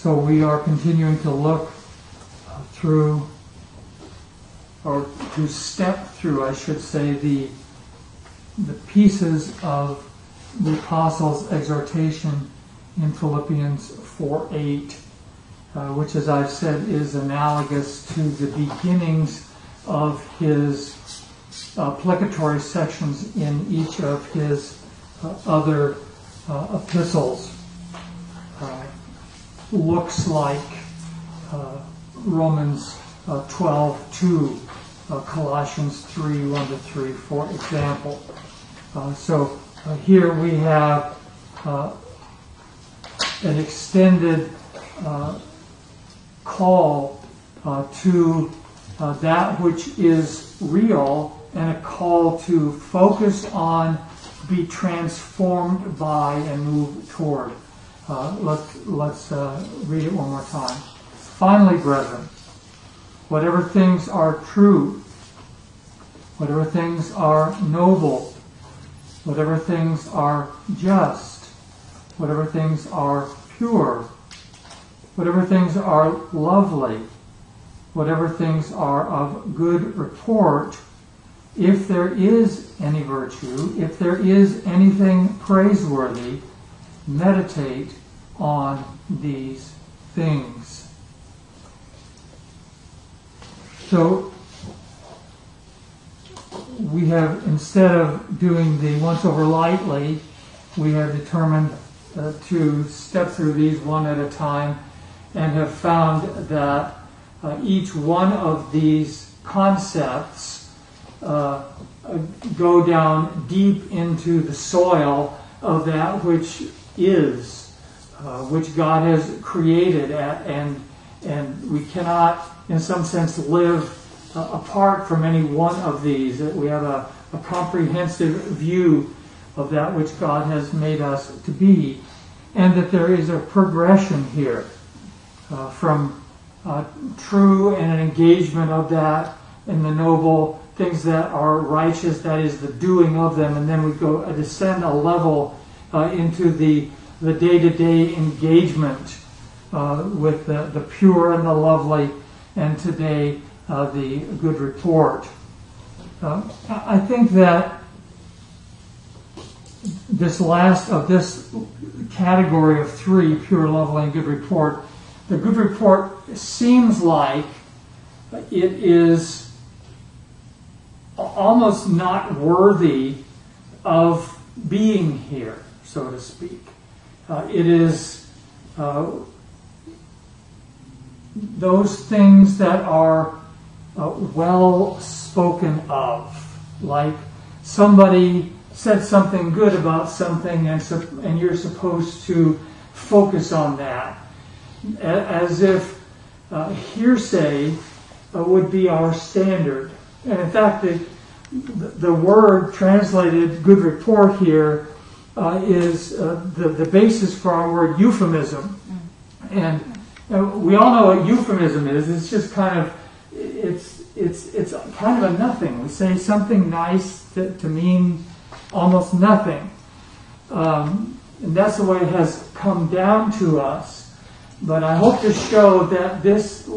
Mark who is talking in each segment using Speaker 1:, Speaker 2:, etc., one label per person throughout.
Speaker 1: So we are continuing to look through, or to step through, I should say, the pieces of the Apostle's exhortation in Philippians 4:8, which, as I've said, is analogous to the beginnings of his applicatory sections in each of his other epistles. Looks like Romans 12:2, Colossians 3:1-3, for example. So here we have an extended call to that which is real, and a call to focus on, be transformed by, and move toward. Let's read it one more time. Finally, brethren, whatever things are true, whatever things are noble, whatever things are just, whatever things are pure, whatever things are lovely, whatever things are of good report, if there is any virtue, if there is anything praiseworthy, meditate on these things. So we have, instead of doing the once over lightly, we have determined to step through these one at a time, and have found that each one of these concepts go down deep into the soil of that which is, which God has created, and we cannot, in some sense, live apart from any one of these. That we have a comprehensive view of that which God has made us to be, and that there is a progression here from true and an engagement of that in the noble things that are righteous, that is the doing of them, and then we go descend a level into the day-to-day engagement with the pure and the lovely, and today the good report. I think that this last of this category of three, pure, lovely, and good report, the good report seems like it is almost not worthy of being here, so to speak. It is those things that are well spoken of, like somebody said something good about something, and you're supposed to focus on that, as if hearsay would be our standard. And in fact, the word translated good report here is the basis for our word euphemism. And we all know what euphemism is. It's just kind of, it's kind of a nothing. We say something nice to mean almost nothing. And that's the way it has come down to us. But I hope to show that this,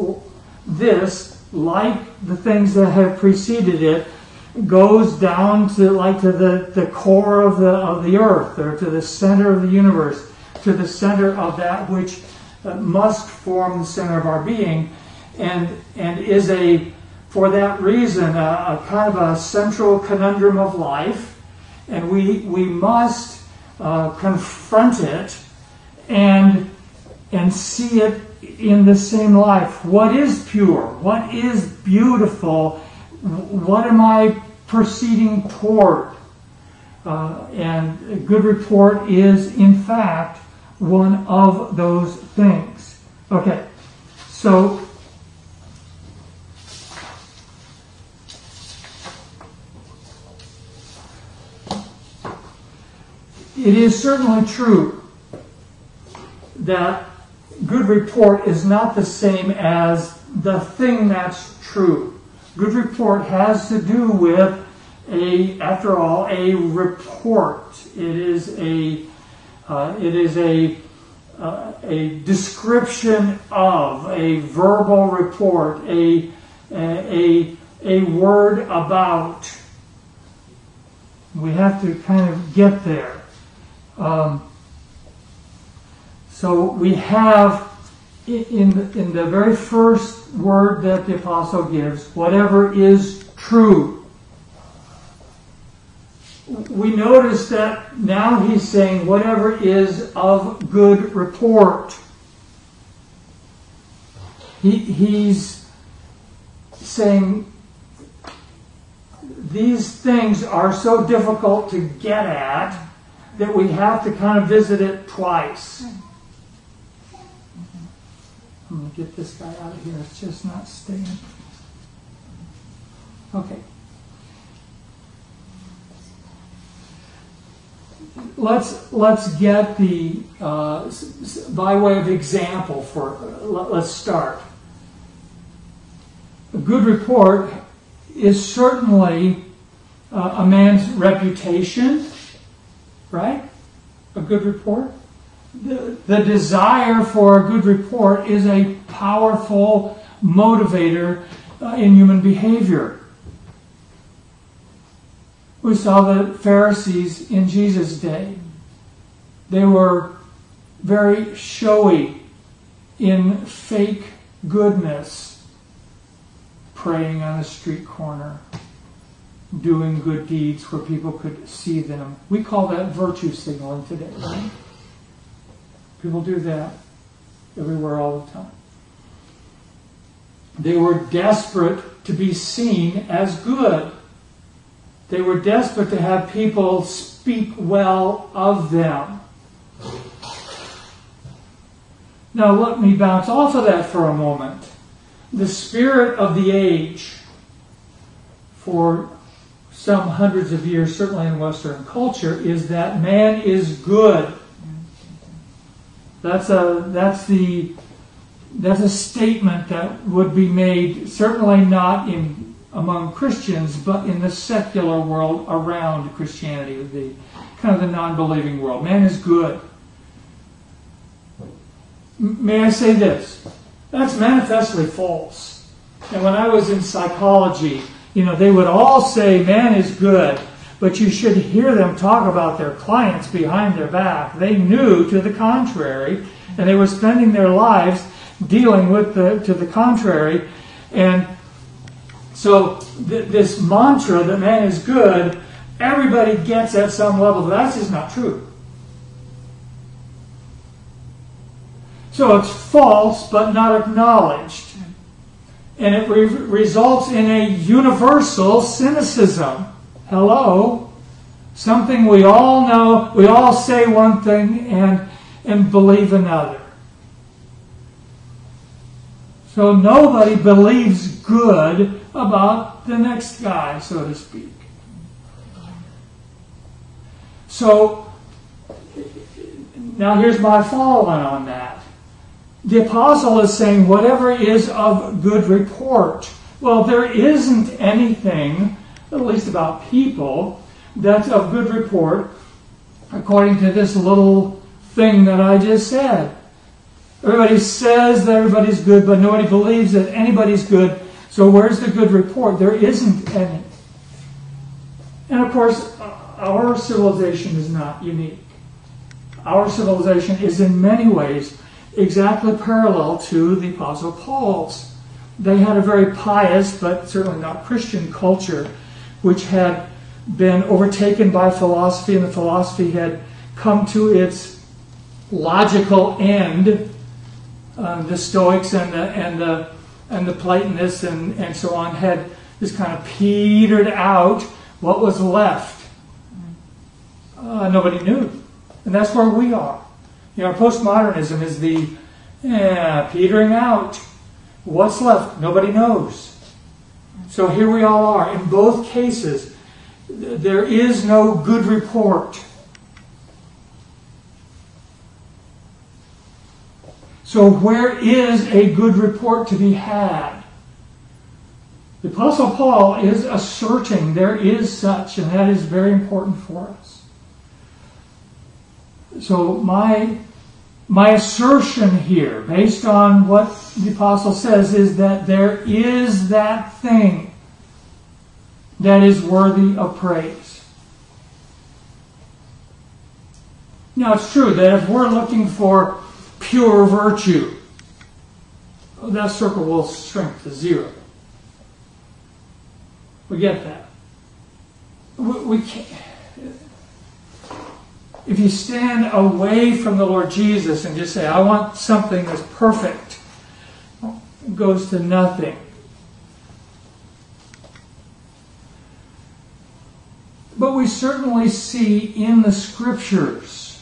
Speaker 1: like the things that have preceded it, goes down to the core of the earth, or to the center of the universe, to the center of that which must form the center of our being, and is for that reason a kind of a central conundrum of life, and we must confront it and see it in the same life. What is pure? What is beautiful? What am I proceeding toward? And a good report is, in fact, one of those things. Okay, so it is certainly true that good report is not the same as the thing that's true. Good report has to do with after all, a report. It is a a description of, a verbal report, a word about. We have to kind of get there. So we have in the very first word that the apostle gives, whatever is true. We notice that now he's saying whatever is of good report. He's saying these things are so difficult to get at that we have to kind of visit it twice. I'm going to get this guy out of here. It's just not staying. Okay. Let's get the by way of example for. Let's start. A good report is certainly a man's reputation, right? A good report. The desire for a good report is a powerful motivator in human behavior. We saw the Pharisees in Jesus' day. They were very showy in fake goodness, praying on a street corner, doing good deeds where people could see them. We call that virtue signaling today, right? People do that everywhere all the time. They were desperate to be seen as good. They were desperate to have people speak well of them. Now let me bounce off of that for a moment. The spirit of the age, for some hundreds of years, certainly in Western culture, is that man is good. That's a statement that would be made, certainly not among Christians, but in the secular world around Christianity, the kind of the non-believing world. Man is good. May I say this? That's manifestly false. And when I was in psychology, they would all say man is good, but you should hear them talk about their clients behind their back. They knew to the contrary, and they were spending their lives dealing with to the contrary. And so this mantra that man is good, everybody gets at some level. But that's just not true. So it's false, but not acknowledged. And it results in a universal cynicism. Hello? Something we all know, we all say one thing and believe another. So nobody believes good about the next guy, so to speak. So, now here's my follow-on on that. The apostle is saying whatever is of good report. Well, there isn't anything, at least about people, that's of good report according to this little thing that I just said. Everybody says that everybody's good, but nobody believes that anybody's good. So where's the good report? There isn't any. And of course, our civilization is not unique. Our civilization is in many ways exactly parallel to the Apostle Paul's. They had a very pious, but certainly not Christian culture, which had been overtaken by philosophy, and the philosophy had come to its logical end. The Stoics and the Platonists and so on had just kind of petered out. What was left? Nobody knew. And that's where we are. Postmodernism is the petering out. What's left? Nobody knows. So here we all are. In both cases, there is no good report. So where is a good report to be had? The Apostle Paul is asserting there is such, and that is very important for us. So my My assertion here, based on what the apostle says, is that there is that thing that is worthy of praise. Now, it's true that if we're looking for pure virtue, that circle will shrink to zero. We get that. We can't. If you stand away from the Lord Jesus and just say, I want something that's perfect, it goes to nothing. But we certainly see in the Scriptures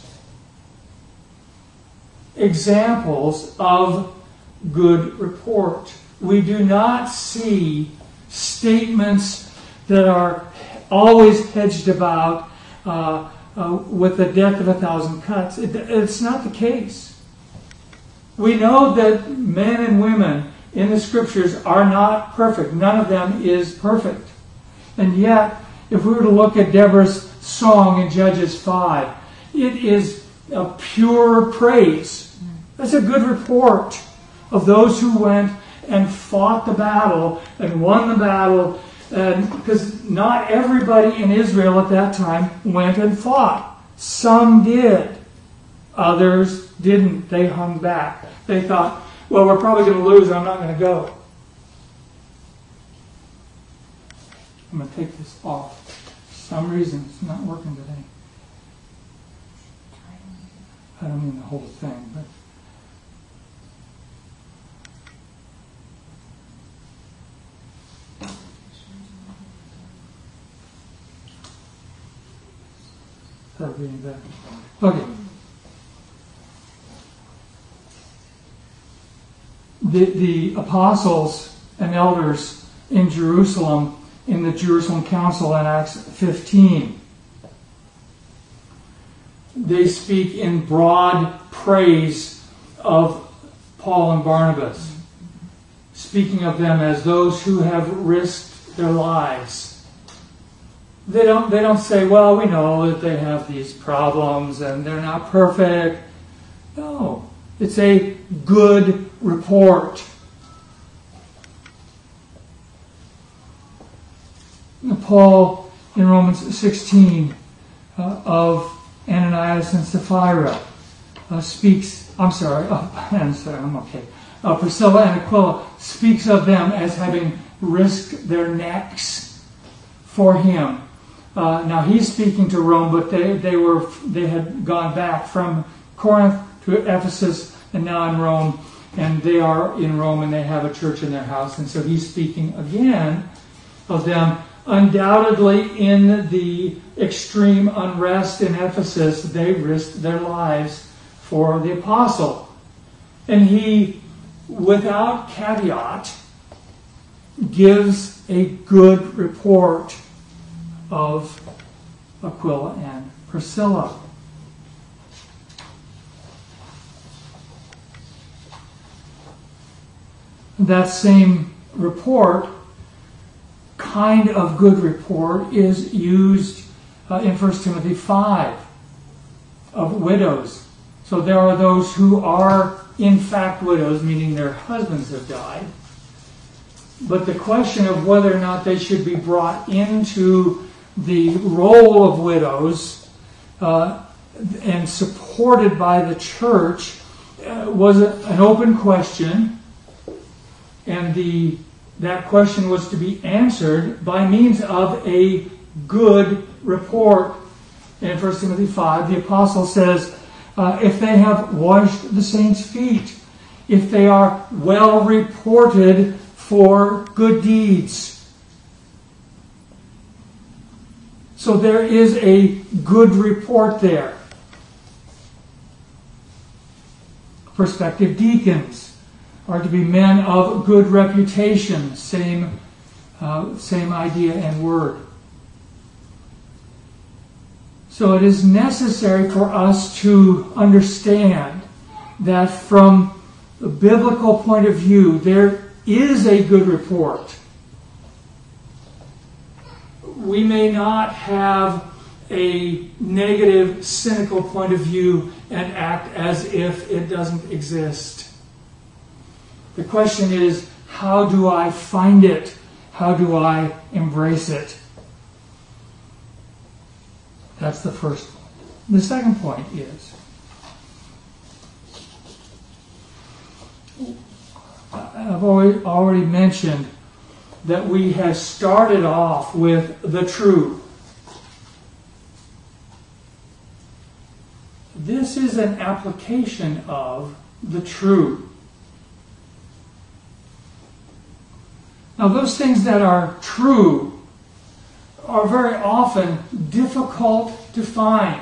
Speaker 1: examples of good report. We do not see statements that are always hedged about with the death of 1,000 cuts. It's not the case. We know that men and women in the Scriptures are not perfect. None of them is perfect. And yet, if we were to look at Deborah's song in Judges 5, it is a pure praise. That's a good report of those who went and fought the battle and won the battle. Because not everybody in Israel at that time went and fought. Some did. Others didn't. They hung back. They thought, well, we're probably going to lose. I'm not going to go. I'm going to take this off. For some reason, it's not working today. I don't mean the whole thing, but... That'll be any better. Okay. The apostles and elders in Jerusalem, in the Jerusalem Council in Acts 15, they speak in broad praise of Paul and Barnabas, speaking of them as those who have risked their lives. They don't say, well, we know that they have these problems and they're not perfect. No, it's a good report. Paul, in Romans 16, of Ananias and Sapphira, Priscilla and Aquila speaks of them as having risked their necks for him. Now he's speaking to Rome, but they had gone back from Corinth to Ephesus and now in Rome, and they are in Rome and they have a church in their house, and so he's speaking again of them. Undoubtedly, in the extreme unrest in Ephesus, they risked their lives for the apostle, and he, without caveat, gives a good report of Aquila and Priscilla. That same report, kind of good report, is used in 1 Timothy 5 of widows. So there are those who are in fact widows, meaning their husbands have died. But the question of whether or not they should be brought into the role of widows and supported by the church was an open question, and that question was to be answered by means of a good report. In 1 Timothy 5, the apostle says, if they have washed the saints' feet, if they are well reported for good deeds. So there is a good report there. Prospective deacons are to be men of good reputation. Same idea and word. So it is necessary for us to understand that from the biblical point of view, there is a good report. We may not have a negative, cynical point of view and act as if it doesn't exist. The question is, how do I find it? How do I embrace it? That's the first point. The second point is, I've already mentioned that we have started off with the true. This is an application of the true. Now, those things that are true are very often difficult to find.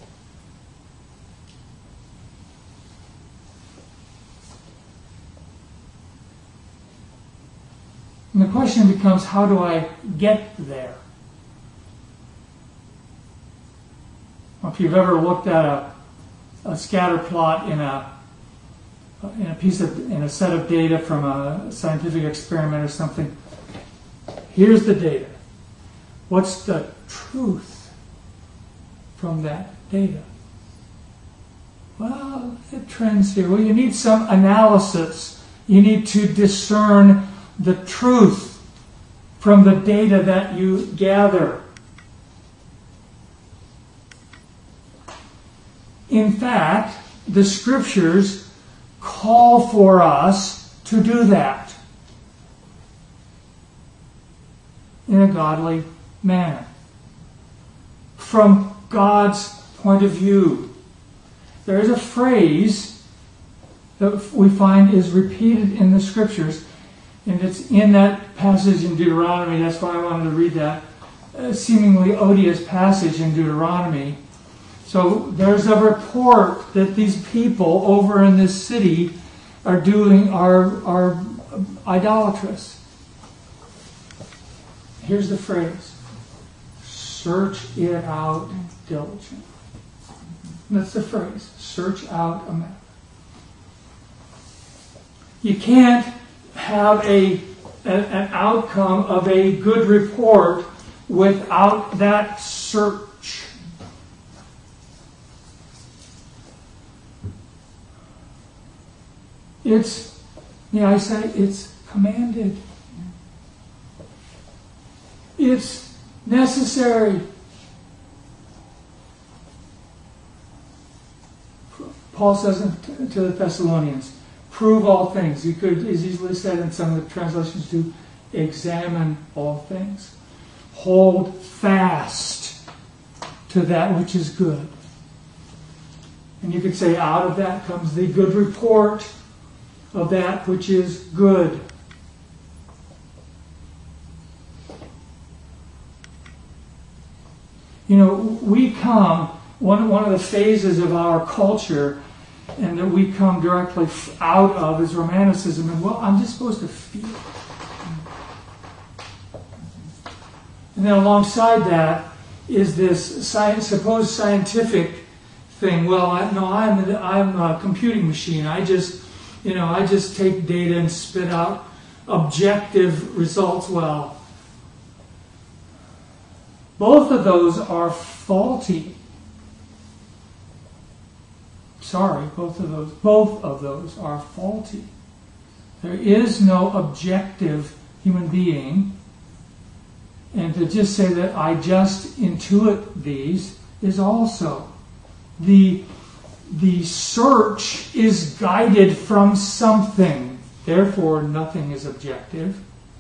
Speaker 1: And the question becomes, how do I get there? If you've ever looked at a scatter plot in a set of data from a scientific experiment or something, here's the data. What's the truth from that data? Well, it trends here. Well, you need some analysis. You need to discern the truth from the data that you gather. In fact, the scriptures call for us to do that in a godly manner, from God's point of view. There is a phrase that we find is repeated in the scriptures, and it's in that passage in Deuteronomy. That's why I wanted to read that seemingly odious passage in Deuteronomy. So there's a report that these people over in this city are idolatrous. Here's the phrase: search it out diligently. That's the phrase: search out a matter. You can't have an outcome of a good report without that search. It's commanded. It's necessary. Paul says to the Thessalonians, prove all things. You could, as easily said in some of the translations, to examine all things. Hold fast to that which is good. And you could say, out of that comes the good report of that which is good. You know, we come, one of the phases of our culture, and that we come directly out of, is romanticism. And, well, I'm just supposed to feel it. And then alongside that is this supposed scientific thing. Well, I'm a computing machine. I just take data and spit out objective results. Well, both of those are faulty. Sorry, both of those are faulty. There is no objective human being, and to just say that I just intuit these is also the search is guided from something. Therefore, nothing is objective.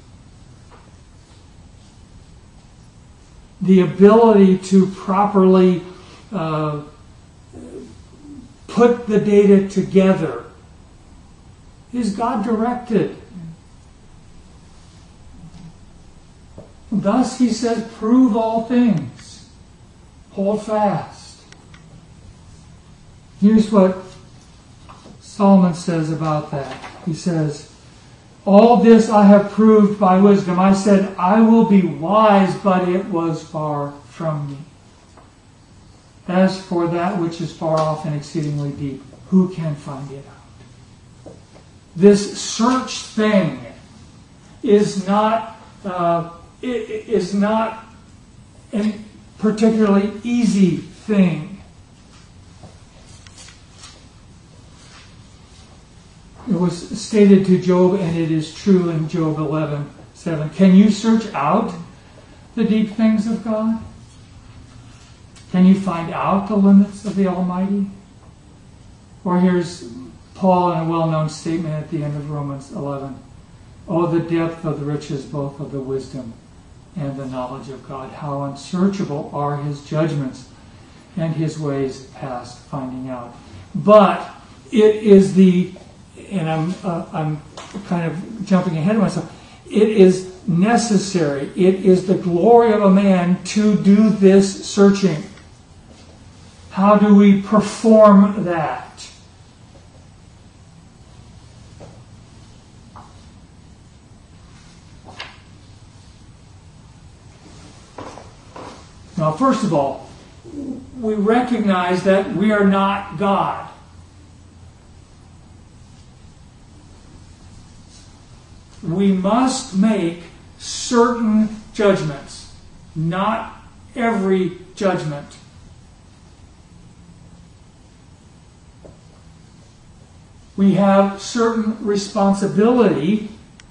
Speaker 1: The ability to properly put the data together is God-directed. Thus, he says, prove all things. Hold fast. Here's what Solomon says about that. He says, all this I have proved by wisdom. I said, I will be wise, but it was far from me. As for that which is far off and exceedingly deep, who can find it out? This search thing is not particularly easy thing. It was stated to Job, and it is true in Job 11:7. Can you search out the deep things of God? Can you find out the limits of the Almighty? Or here's Paul in a well-known statement at the end of Romans 11. Oh, the depth of the riches both of the wisdom and the knowledge of God. How unsearchable are his judgments and his ways past finding out. But it is and I'm kind of jumping ahead of myself, it is necessary, it is the glory of a man to do this searching. How do we perform that? Now, first of all, we recognize that we are not God. We must make certain judgments, not every judgment. We have certain responsibility,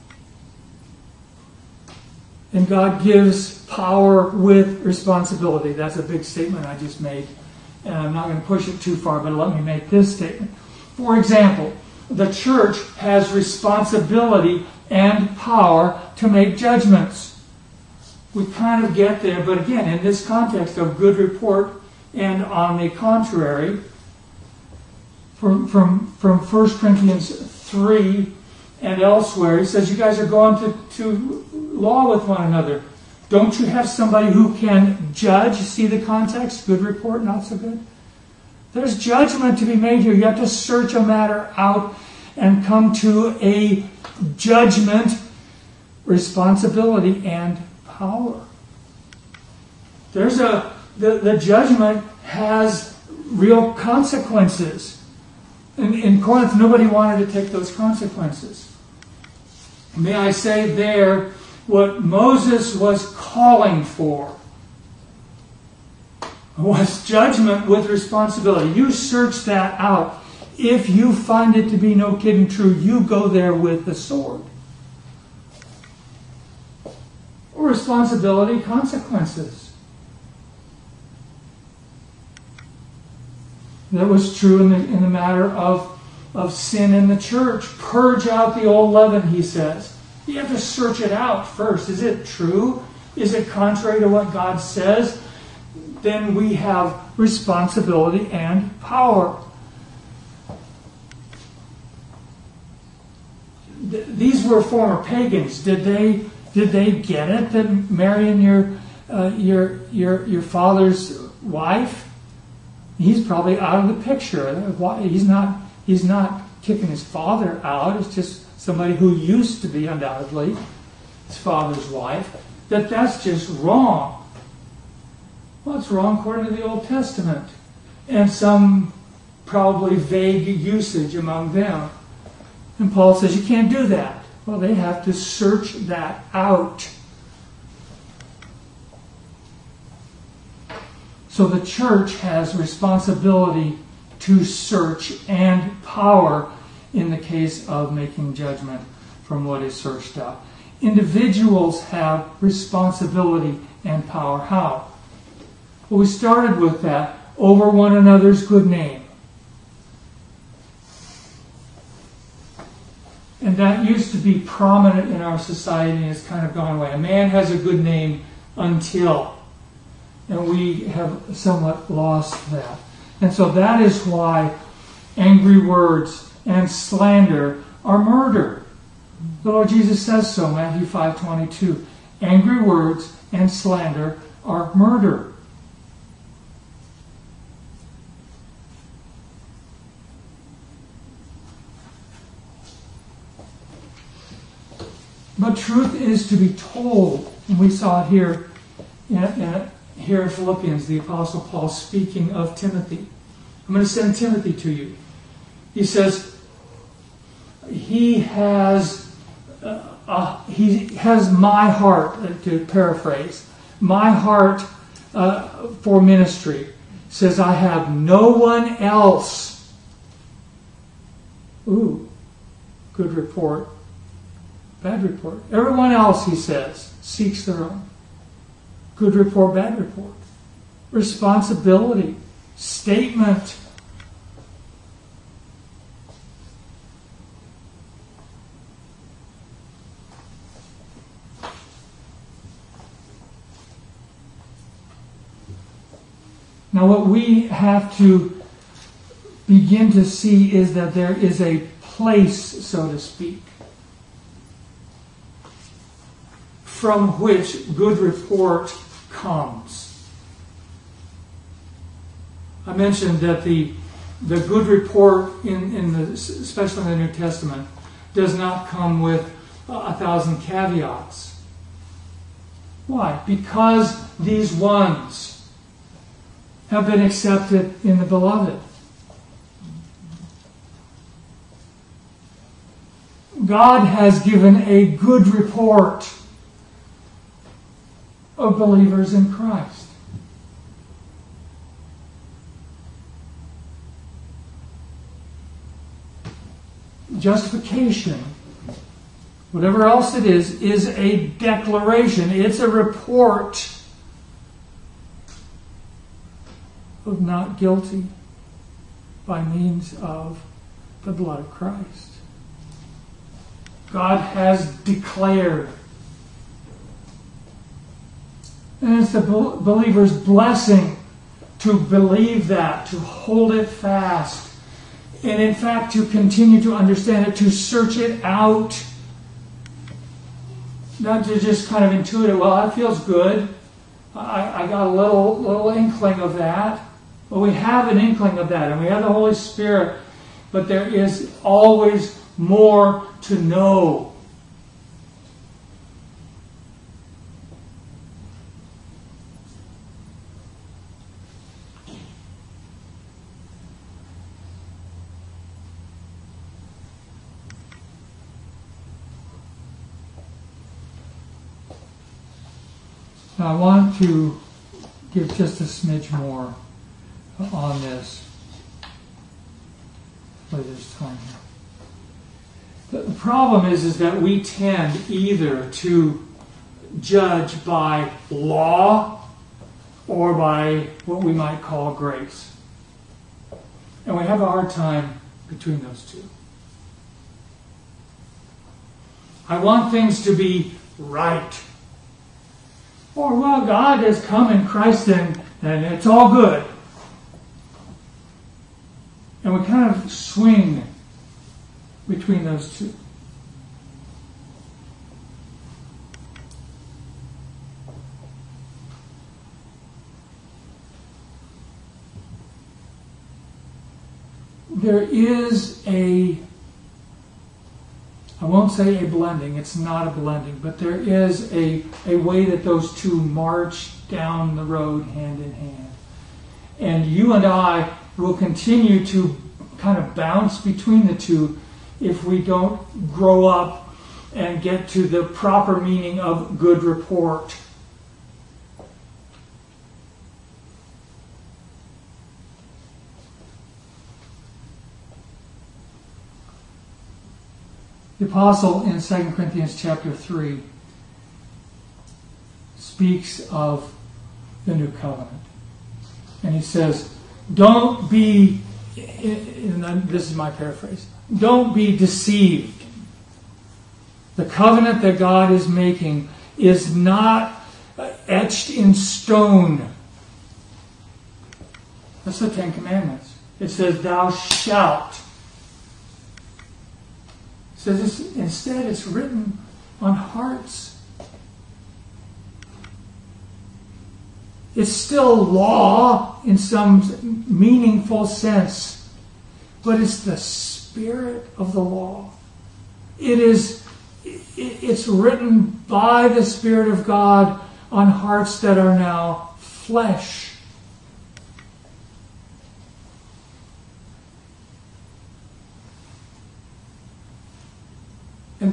Speaker 1: and God gives power with responsibility. That's a big statement I just made, and I'm not going to push it too far, but let me make this statement. For example, the church has responsibility and power to make judgments. We kind of get there, but again, in this context of good report and on the contrary, from 1 Corinthians 3 and elsewhere, he says, you guys are going to law with one another. Don't you have somebody who can judge? See the context? Good report, not so good? There's judgment to be made here. You have to search a matter out and come to a judgment, responsibility, and power. The judgment has real consequences. In Corinth, nobody wanted to take those consequences. May I say there, what Moses was calling for was judgment with responsibility. You search that out. If you find it to be no kidding true, you go there with the sword. Responsibility, consequences. That was true in the matter of sin in the church. Purge out the old leaven, he says. You have to search it out first. Is it true? Is it contrary to what God says? Then we have responsibility and power. These were former pagans. Did they get it that marrying your father's wife? He's probably out of the picture. He's not kicking his father out. It's just somebody who used to be undoubtedly his father's wife. That's just wrong. Well, it's wrong according to the Old Testament and some probably vague usage among them. And Paul says you can't do that. Well, they have to search that out. So the church has responsibility to search and power in the case of making judgment from what is searched out. Individuals have responsibility and power. How? Well, we started with that. Over one another's good name. And that used to be prominent in our society and has kind of gone away. A man has a good name until. And we have somewhat lost that. And so that is why angry words and slander are murder. The Lord Jesus says so, Matthew 5:22. Angry words and slander are murder. But truth is to be told. And we saw it here in Philippians, the Apostle Paul speaking of Timothy. I'm going to send Timothy to you. He says, he has my heart, to paraphrase, my heart for ministry. It says, I have no one else. Ooh, good report. Bad report. Everyone else, he says, seeks their own. Good report, bad report. Responsibility. Statement. Now what we have to begin to see is that there is a place, so to speak, from which good report comes. I mentioned that the good report, especially in the New Testament, does not come with 1,000 caveats. Why? Because these ones have been accepted in the Beloved. God has given a good report of believers in Christ. Justification, whatever else it is a declaration. It's a report of not guilty by means of the blood of Christ. God has declared. And it's the believer's blessing to believe that, to hold it fast, and in fact to continue to understand it, to search it out. Not to just kind of intuit it, well, that feels good. I got a little inkling of that. Well, we have an inkling of that, and we have the Holy Spirit, but there is always more to know. Now, I want to give just a smidge more on this. Hopefully there's time here. The problem is that we tend either to judge by law or by what we might call grace. And we have a hard time between those two. I want things to be right. Or, well, God has come in Christ and it's all good. And we kind of swing between those two. There is I won't say a blending, it's not a blending, but there is a way that those two march down the road hand in hand. And you and I will continue to kind of bounce between the two if we don't grow up and get to the proper meaning of good report. The apostle in 2 Corinthians chapter 3 speaks of the new covenant. And he says, don't be, and this is my paraphrase, don't be deceived. The covenant that God is making is not etched in stone. That's the Ten Commandments. It says, thou shalt. It says instead it's written on hearts. It's still law in some meaningful sense, but it's the spirit of the law. It's written by the Spirit of God on hearts that are now flesh. And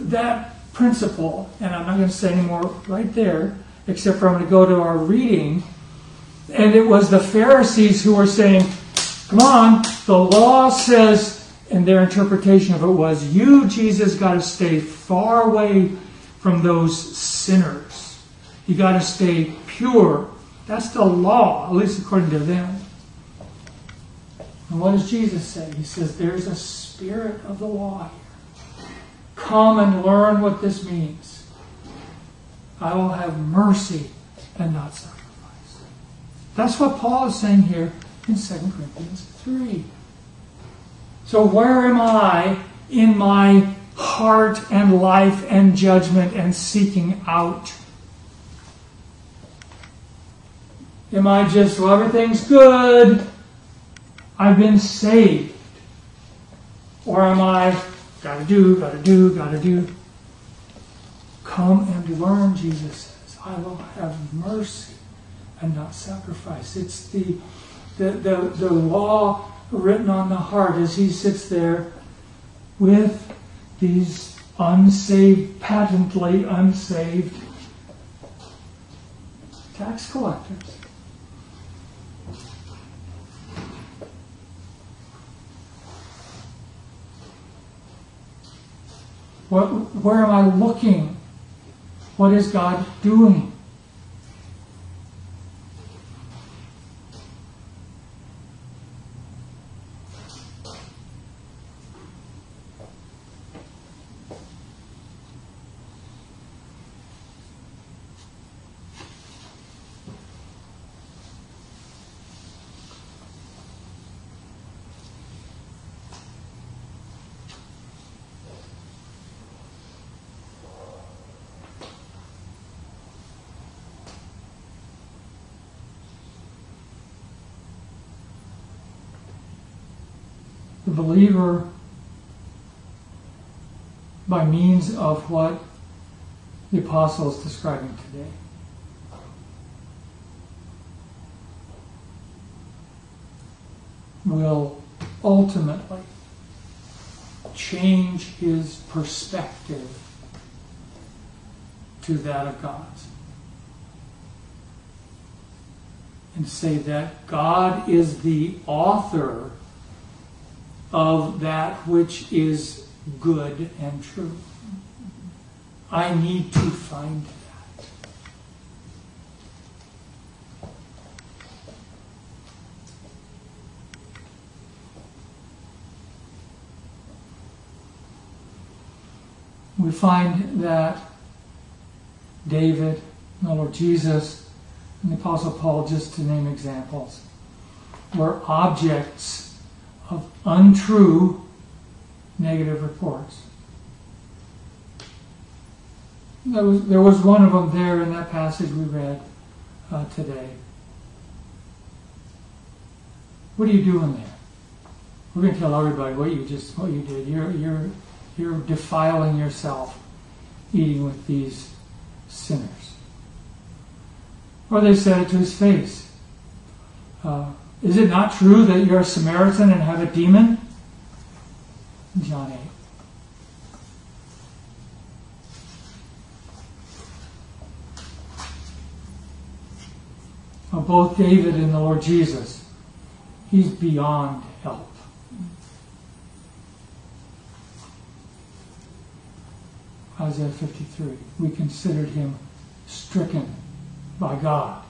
Speaker 1: that principle, and I'm not going to say any more right there, except for I'm going to go to our reading And it was the Pharisees who were saying, come on, the law says, and their interpretation of it was, you, Jesus, got to stay far away from those sinners. You got to stay pure. That's the law, at least according to them. And what does Jesus say? He says, there's a spirit of the law here. Come and learn what this means. I will have mercy and not sacrifice. That's what Paul is saying here in 2 Corinthians 3. So where am I in my heart and life and judgment and seeking out? Am I just, well, everything's good, I've been saved? Or am I, gotta do? Come and learn, Jesus says. I will have mercy and not sacrifice. It's the law written on the heart as he sits there with these unsaved, patently unsaved tax collectors. Where am I looking? What is God doing? The believer, by means of what the apostle is describing today, will ultimately change his perspective to that of God's. And say that God is the author of that which is good and true. I need to find that. We find that David, the Lord Jesus, and the Apostle Paul, just to name examples, were objects of untrue negative reports. There was one of them there in that passage we read today. What are you doing there? We're going to tell everybody what you did. You're defiling yourself eating with these sinners. Or they said it to his face. Is it not true that you're a Samaritan and have a demon? John 8. Now, both David and the Lord Jesus, he's beyond help. Isaiah 53. We considered him stricken by God.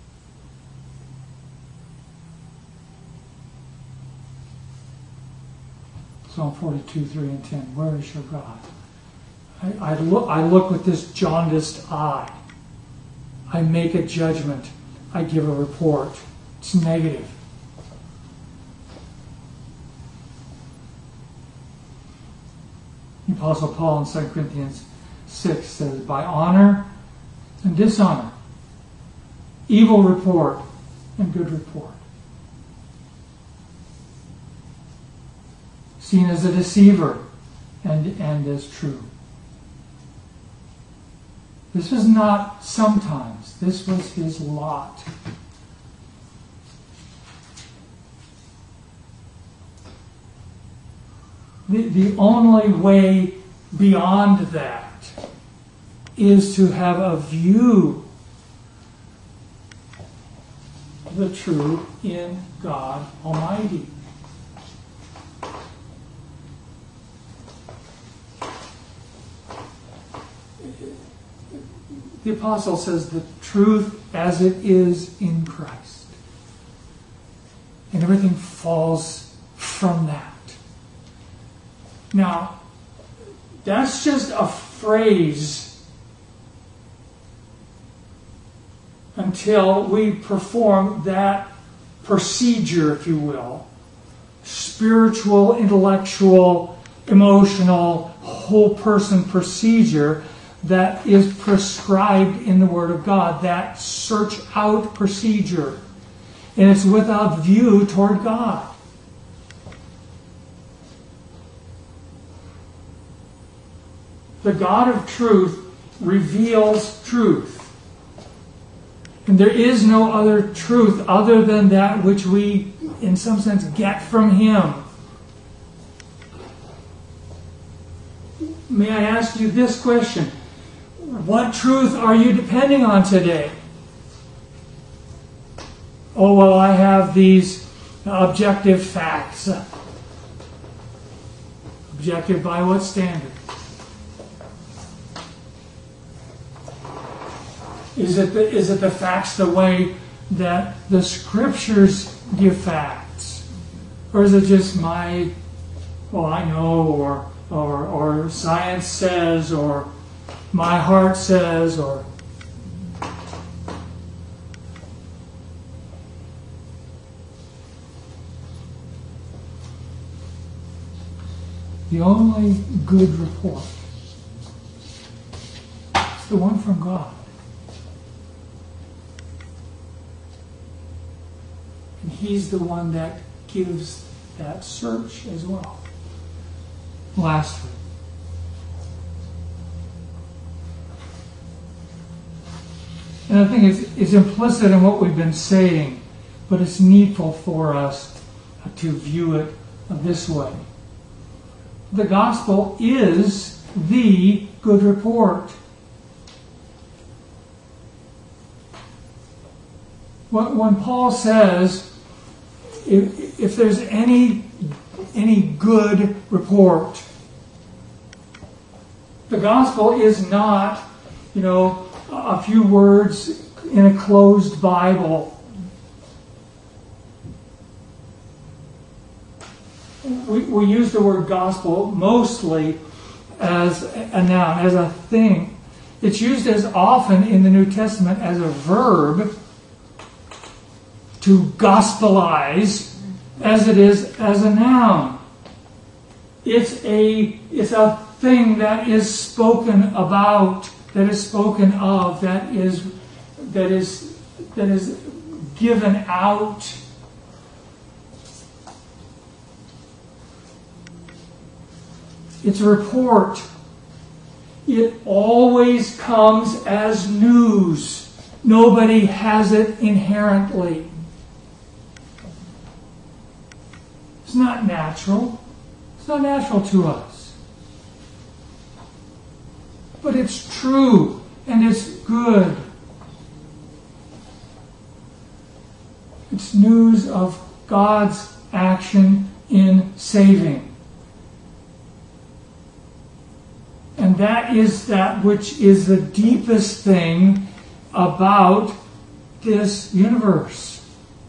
Speaker 1: Psalm 42, 3 and 10. Where is your God? I look with this jaundiced eye. I make a judgment. I give a report. It's negative. The Apostle Paul in 2 Corinthians 6 says, by honor and dishonor, evil report and good report. Seen as a deceiver and as true. This was not sometimes. This was his lot. The only way beyond that is to have a view the truth in God Almighty. The apostle says the truth as it is in Christ. And everything falls from that. Now, that's just a phrase until we perform that procedure, if you will. Spiritual, intellectual, emotional, whole person procedure that is prescribed in the Word of God, that search out procedure. And it's without view toward God. The God of truth reveals truth. And there is no other truth other than that which we, in some sense, get from Him. May I ask you this question? What truth are you depending on today? Oh, well, I have these objective facts. Objective by what standard? Is it the facts the way that the Scriptures give facts? Or is it just my, well, I know, or science says, or my heart says, or... The only good report is the one from God. And He's the one that gives that search as well. Lastly, and I think it's implicit in what we've been saying, but it's needful for us to view it this way. The gospel is the good report. When Paul says, if there's any good report, the gospel is not, a few words in a closed Bible. We use the word gospel mostly as a noun, as a thing. It's used as often in the New Testament as a verb to gospelize as it is as a noun. It's a thing that is spoken about, that is spoken of, that is given out. It's a report. It always comes as news. Nobody has it inherently. It's not natural. It's not natural to us. But it's true and it's good. It's news of God's action in saving. And that is that which is the deepest thing about this universe.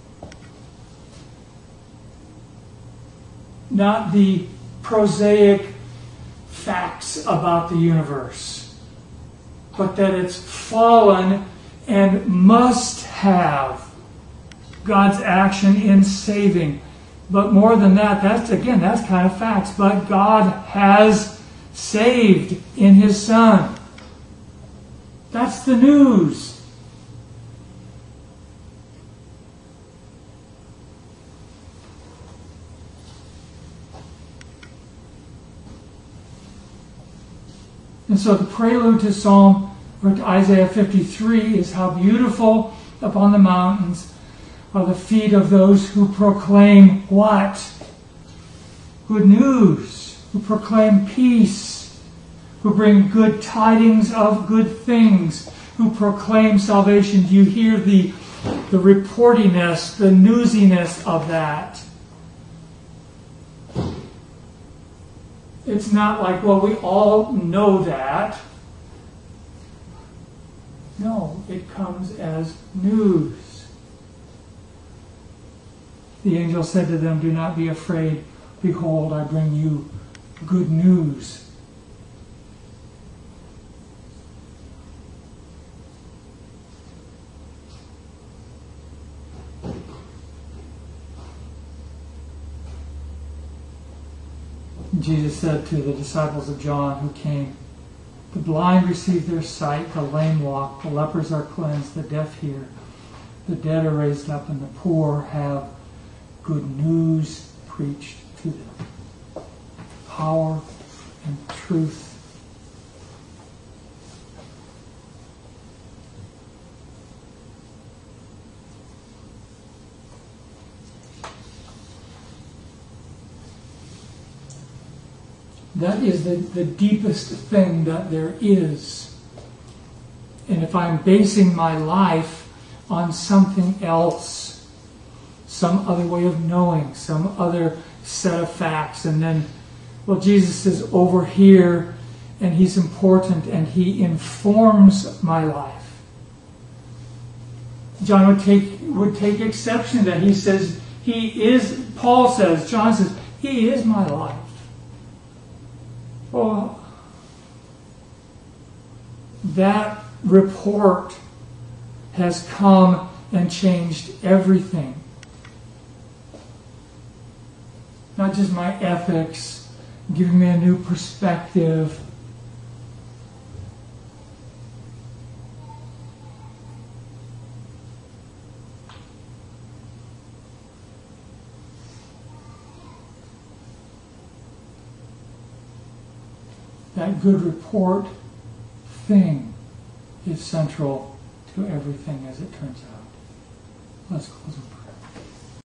Speaker 1: Not the prosaic facts about the universe, but that it's fallen and must have God's action in saving. But more than that, that's kind of facts. But God has saved in His Son. That's the news. And so the prelude to Psalm or to Isaiah 53 is how beautiful upon the mountains are the feet of those who proclaim what? Good news. Who proclaim peace, who bring good tidings of good things, who proclaim salvation. Do you hear the the reportiness, the newsiness of that. It's not like, well, we all know that. No, it comes as news. The angel said to them, "Do not be afraid. Behold, I bring you good news." Jesus said to the disciples of John who came, "The blind receive their sight, the lame walk, the lepers are cleansed, the deaf hear, the dead are raised up, and the poor have good news preached to them." Power and truth. That is the deepest thing that there is. And if I'm basing my life on something else, some other way of knowing, some other set of facts, and then, well, Jesus is over here, and he's important, and he informs my life. John would take exception that he says, Paul says, John says, he is my life. Well, that report has come and changed everything. Not just my ethics, giving me a new perspective. That good report thing is central to everything as it turns out. Let's close with prayer.